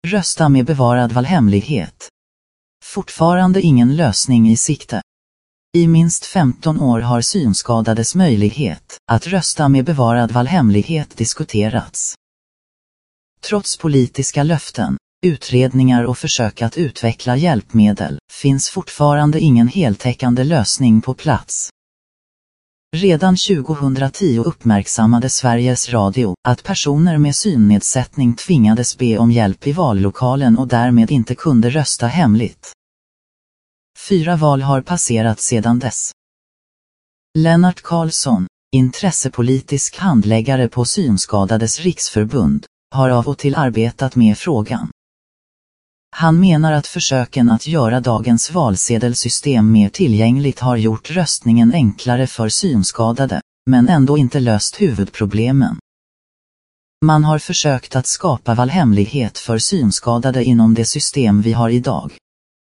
Rösta med bevarad valhemlighet. Fortfarande ingen lösning i sikte. I minst 15 år har synskadades möjlighet att rösta med bevarad valhemlighet diskuterats. Trots politiska löften, utredningar och försök att utveckla hjälpmedel finns fortfarande ingen heltäckande lösning på plats. Redan 2010 uppmärksammade Sveriges Radio att personer med synnedsättning tvingades be om hjälp i vallokalen och därmed inte kunde rösta hemligt. 4 val har passerat sedan dess. Lennart Karlsson, intressepolitisk handläggare på Synskadades riksförbund, har av och till arbetat med frågan. Han menar att försöken att göra dagens valsedelsystem mer tillgängligt har gjort röstningen enklare för synskadade, men ändå inte löst huvudproblemen. Man har försökt att skapa valhemlighet för synskadade inom det system vi har idag.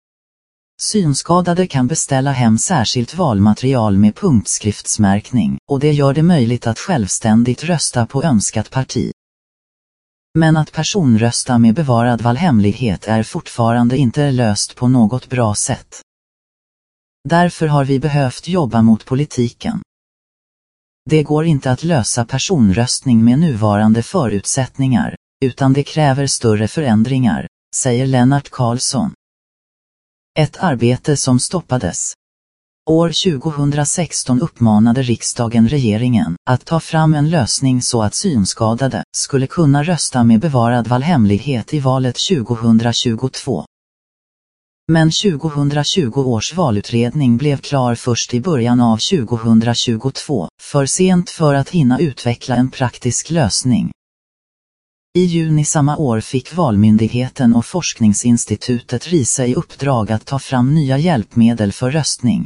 Synskadade kan beställa hem särskilt valmaterial med punktskriftsmärkning, och det gör det möjligt att självständigt rösta på önskat parti. Men att personrösta med bevarad valhemlighet är fortfarande inte löst på något bra sätt. Därför har vi behövt jobba mot politiken. Det går inte att lösa personröstning med nuvarande förutsättningar, utan det kräver större förändringar, säger Lennart Karlsson. Ett arbete som stoppades. År 2016 uppmanade riksdagen regeringen att ta fram en lösning så att synskadade skulle kunna rösta med bevarad valhemlighet i valet 2022. Men 2020 års valutredning blev klar först i början av 2022, för sent för att hinna utveckla en praktisk lösning. I juni samma år fick Valmyndigheten och forskningsinstitutet RISE i uppdrag att ta fram nya hjälpmedel för röstning.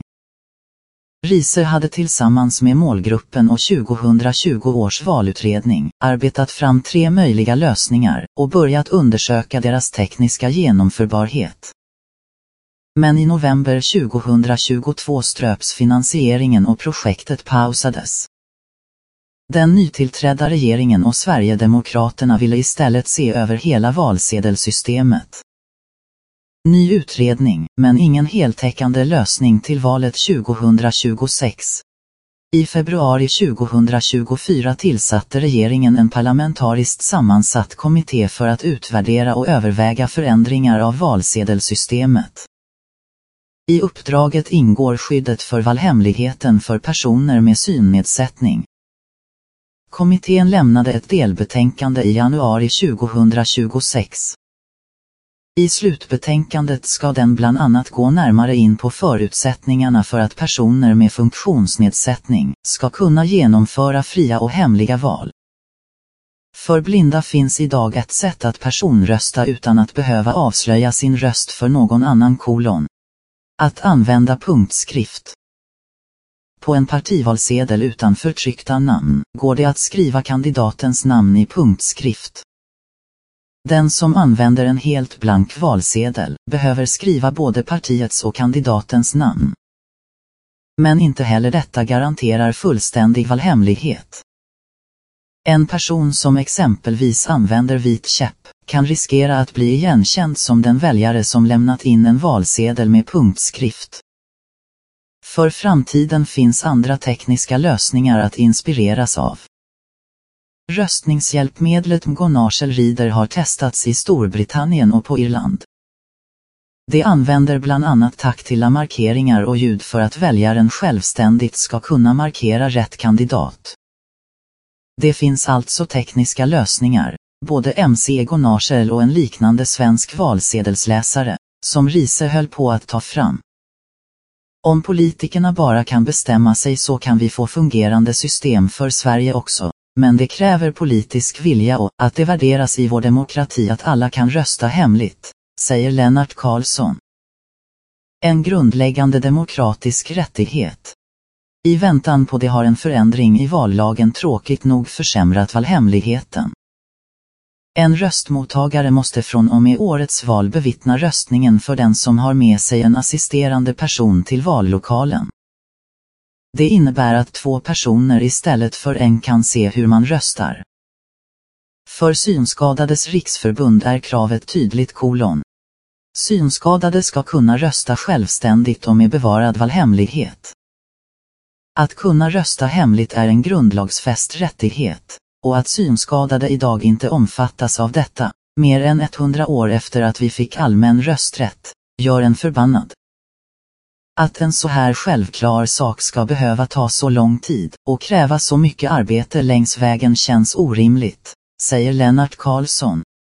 RISE hade tillsammans med målgruppen och 2020 års valutredning arbetat fram 3 möjliga lösningar och börjat undersöka deras tekniska genomförbarhet. Men i november 2022 ströps finansieringen och projektet pausades. Den nytillträdda regeringen och Sverigedemokraterna ville istället se över hela valsedelsystemet. Ny utredning, men ingen heltäckande lösning till valet 2026. I februari 2024 tillsatte regeringen en parlamentariskt sammansatt kommitté för att utvärdera och överväga förändringar av valsedelsystemet. I uppdraget ingår skyddet för valhemligheten för personer med synnedsättning. Kommittén lämnade ett delbetänkande i januari 2026. I slutbetänkandet ska den bland annat gå närmare in på förutsättningarna för att personer med funktionsnedsättning ska kunna genomföra fria och hemliga val. För blinda finns idag ett sätt att personrösta utan att behöva avslöja sin röst för någon annan : att använda punktskrift. På en partivalsedel utan förtryckta namn går det att skriva kandidatens namn i punktskrift. Den som använder en helt blank valsedel behöver skriva både partiets och kandidatens namn. Men inte heller detta garanterar fullständig valhemlighet. En person som exempelvis använder vit käpp kan riskera att bli igenkänd som den väljare som lämnat in en valsedel med punktskrift. För framtiden finns andra tekniska lösningar att inspireras av. Röstningshjälpmedlet Mgonashel Reader har testats i Storbritannien och på Irland. Det använder bland annat taktila markeringar och ljud för att väljaren självständigt ska kunna markera rätt kandidat. Det finns alltså tekniska lösningar, både MC Mgonashel och en liknande svensk valsedelsläsare, som RISE höll på att ta fram. Om politikerna bara kan bestämma sig så kan vi få fungerande system för Sverige också, men det kräver politisk vilja och att det värderas i vår demokrati att alla kan rösta hemligt, säger Lennart Karlsson. En grundläggande demokratisk rättighet. I väntan på det har en förändring i vallagen tråkigt nog försämrat valhemligheten. En röstmottagare måste från och med årets val bevittna röstningen för den som har med sig en assisterande person till vallokalen. Det innebär att 2 personer istället för en kan se hur man röstar. För Synskadades riksförbund är kravet tydligt: synskadade ska kunna rösta självständigt och med bevarad valhemlighet. Att kunna rösta hemligt är en grundlagsfäst rättighet, och att synskadade idag inte omfattas av detta, mer än 100 år efter att vi fick allmän rösträtt, gör en förbannad. Att en så här självklar sak ska behöva ta så lång tid och kräva så mycket arbete längs vägen känns orimligt, säger Lennart Karlsson,